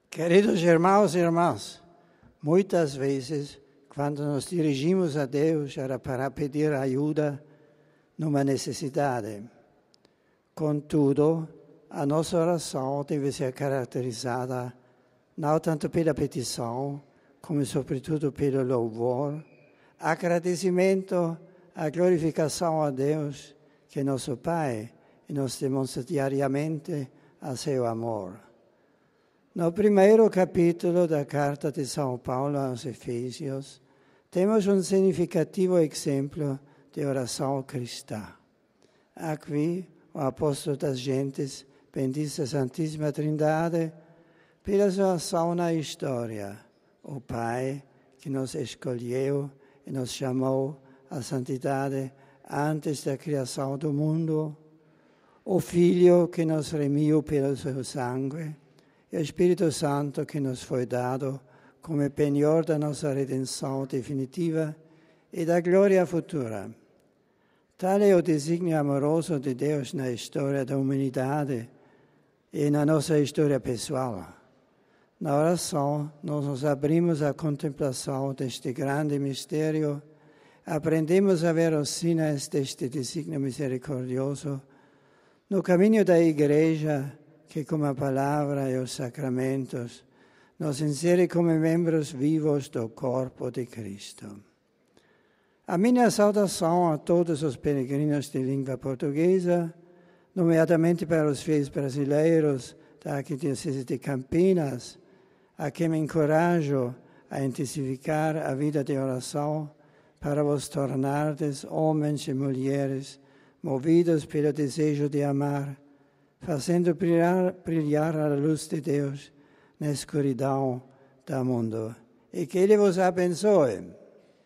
Queridos irmãos e irmãs, muitas vezes, quando nos dirigimos a Deus, era para pedir ajuda numa necessidade. Contudo, a nossa oração deve ser caracterizada não tanto pela petição, como sobretudo pelo louvor, agradecimento, a glorificação a Deus, que é nosso Pai, e nos demonstra diariamente a seu amor. No primeiro capítulo da carta de São Paulo aos Efésios, temos um significativo exemplo de oração cristã. Aqui, o apóstolo das gentes bendiz a Santíssima Trindade pela sua ação na história, o Pai que nos escolheu e nos chamou à santidade antes da criação do mundo, o Filho que nos remiu pelo seu sangue, e o Espírito Santo que nos foi dado come penhor da nossa redenção definitiva e da glória futura. Tale é o desígnio amoroso de Deus na história da humanidade e na nossa história pessoal. Na oração, nós nos abrimos à contemplação deste grande mistério, aprendemos a ver os sinais deste desígnio misericordioso no caminho da Igreja, que com a palavra e os sacramentos nos insere como membros vivos do corpo de Cristo. A minha saudação a todos os peregrinos de língua portuguesa, nomeadamente para os fiéis brasileiros da Arquidiocese de Campinas, a quem me encorajo a intensificar a vida de oração para vos tornardes homens e mulheres movidos pelo desejo de amar, fazendo brilhar a luz de Deus na escuridão do mundo. E que Ele vos abençoe.